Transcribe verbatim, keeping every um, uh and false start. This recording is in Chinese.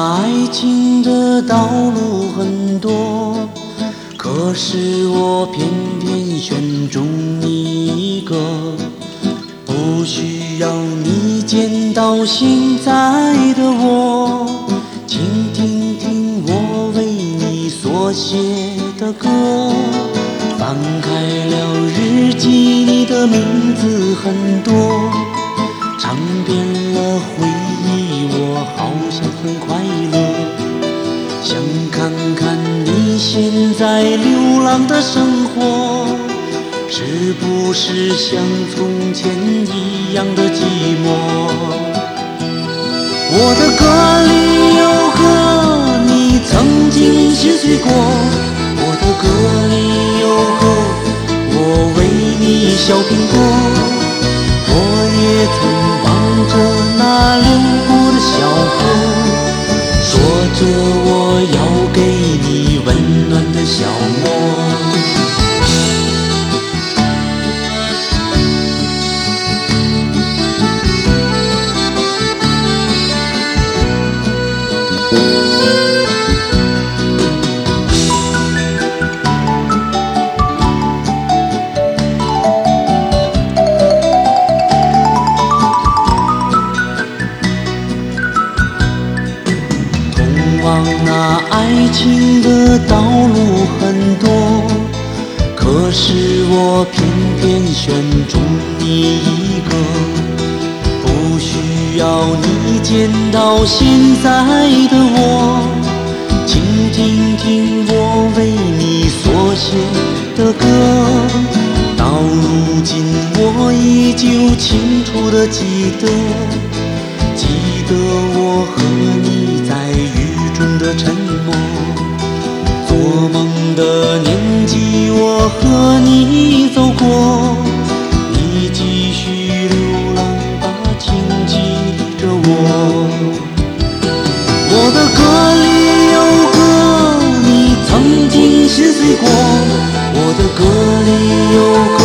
爱情的道路很多，可是我偏偏选中你一个。不需要你见到现在的我，请听听我为你所写的歌。翻开了日记，你的名字很多，尝遍了回忆，我好像很快乐。想看看你现在流浪的生活，是不是像从前一样的寂寞？我的歌里有歌你曾经心碎过，我的歌里有歌我为你笑苹果。我也曾望着那流过的小河，说着我要给你温暖的小窝。往那爱情的道路很多，可是我偏偏选中你一个。不需要你见到现在的我，请听听我为你所写的歌。到如今我依旧清楚地记得，记得我和你在雨中的沉默。做梦的年纪我和你走过，你继续流浪吧，请记着我。我的歌里有歌你曾经心碎过，我的歌里有歌